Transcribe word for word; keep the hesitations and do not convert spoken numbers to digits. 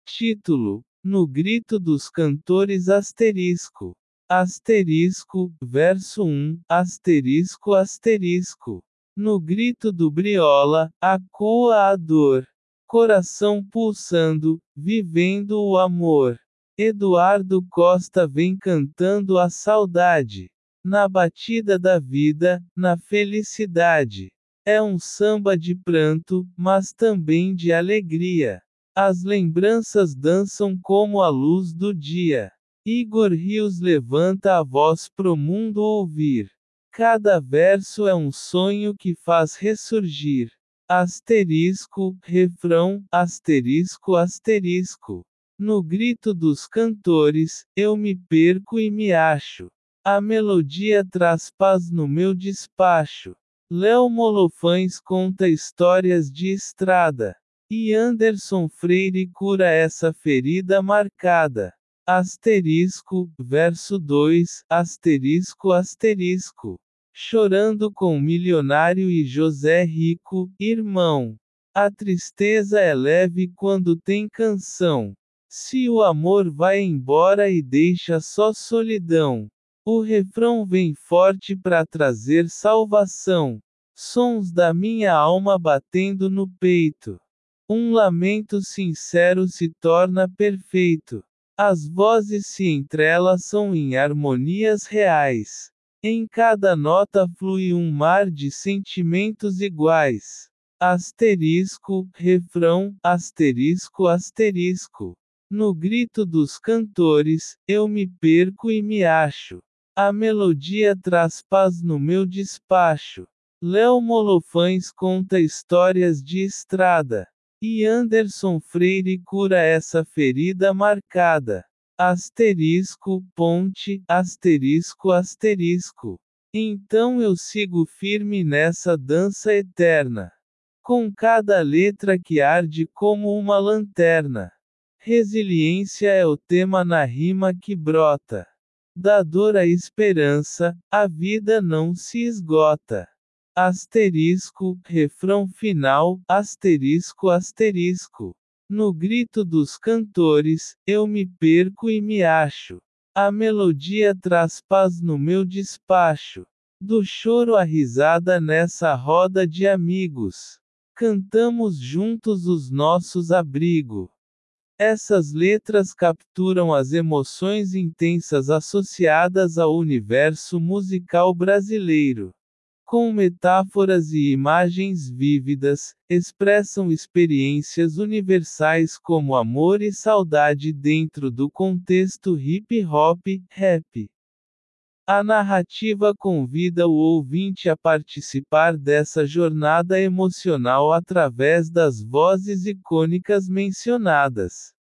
Título: No grito dos cantores asterisco. Asterisco, verso um, asterisco asterisco. No grito do Briola, acoa a dor. Coração pulsando, vivendo o amor. Eduardo Costa vem cantando a saudade. Na batida da vida, na felicidade. É um samba de pranto, mas também de alegria. As lembranças dançam como a luz do dia. Igor Rios levanta a voz pro mundo ouvir. Cada verso é um sonho que faz ressurgir. Asterisco, refrão, asterisco asterisco. No grito dos cantores, eu me perco e me acho. A melodia traz paz no meu despacho. Léo Molofães conta histórias de estrada. E Anderson Freire cura essa ferida marcada. Asterisco, verso dois, asterisco asterisco. Chorando com Milionário e José Rico, irmão. A tristeza é leve quando tem canção. Se o amor vai embora e deixa só solidão. O refrão vem forte pra trazer salvação. Sons da minha alma batendo no peito. Um lamento sincero se torna perfeito. As vozes se entrelaçam em harmonias reais. Em cada nota flui um mar de sentimentos iguais. Asterisco, refrão, asterisco asterisco. No grito dos cantores, eu me perco e me acho. A melodia traz paz no meu despacho. Léo Molofães conta histórias de estrada. E Anderson Freire cura essa ferida marcada. Asterisco, ponte, asterisco asterisco. Então eu sigo firme nessa dança eterna. Com cada letra que arde como uma lanterna. Resiliência é o tema na rima que brota. Da dor à esperança, a vida não se esgota. Asterisco, refrão final, asterisco asterisco. No grito dos cantores, eu me perco e me acho. A melodia traz paz no meu despacho. Do choro à risada nessa roda de amigos. Cantamos juntos os nossos abrigo. Essas letras capturam as emoções intensas associadas ao universo musical brasileiro. Com metáforas e imagens vívidas, expressam experiências universais como amor e saudade dentro do contexto hip hop, rap. A narrativa convida o ouvinte a participar dessa jornada emocional através das vozes icônicas mencionadas.